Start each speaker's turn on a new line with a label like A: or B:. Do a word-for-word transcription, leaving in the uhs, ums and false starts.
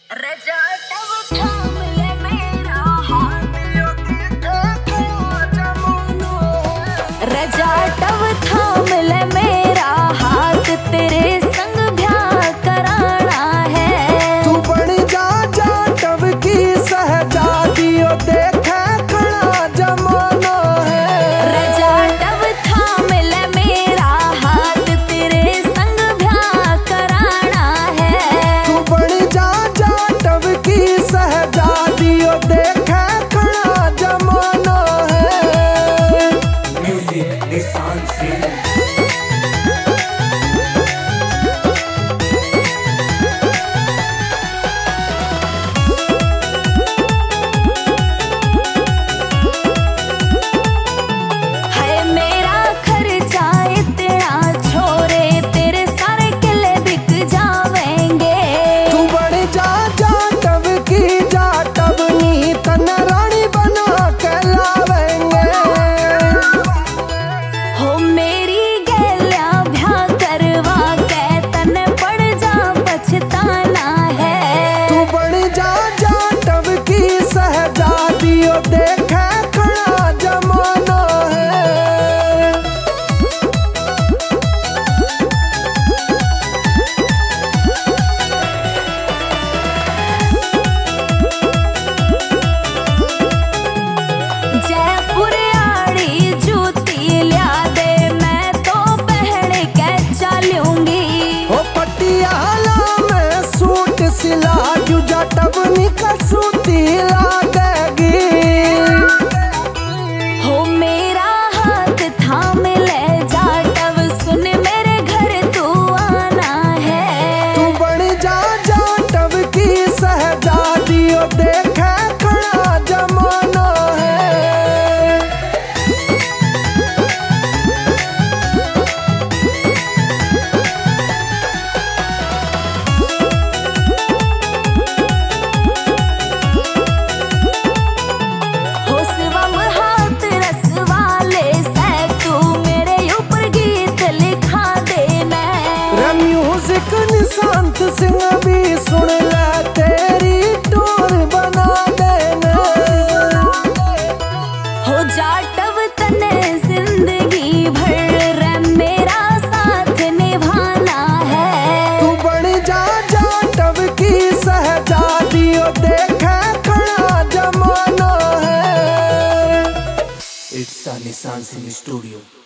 A: रजा tub थाम ले मेरा हाथ, रजा टब थाम ले मेरा हाथ, तेरे संग ब्याह कराना है।
B: तू बन जा जा टब की सहजादी, ओ देखे खड़ा जमाना है।
A: रजा टब थाम ले मेरा हाथ, तेरे संग ब्याह कराना है।
B: तू बन जा जा टब की सहजादी, ओ देखे खड़ा जमाना है।
C: म्यूजिक निशान से
B: देखे खड़ा जमाना है।
A: जयपुर आड़ी जूती लिया दे, मैं तो पहन के चलूंगी।
B: हो पटियाला में सूट सिला, जुजा टब निका सूती लागेगी।
A: हो मेरा हाथ थाम ले जा टब, सुन मेरे घर तू आना है।
B: तू बन जा जा टब की सहजादी, ओ देखे खड़ा जमाना है।
A: हो शिवम हाथ रस वाले से, तू मेरे ऊपर गीत लिखा देना।
B: रे म्यूजिक निशांत सिंह भी सुन ले, तेरी टूर बना देना।
A: हो जा टब तने जिंदगी भर, रे मेरा साथ निभाना है।
B: तू बन जा जा टब की सहजादी, ओ देखे खड़ा जमाना है।
C: इट्स निशान सिंह स्टूडियो।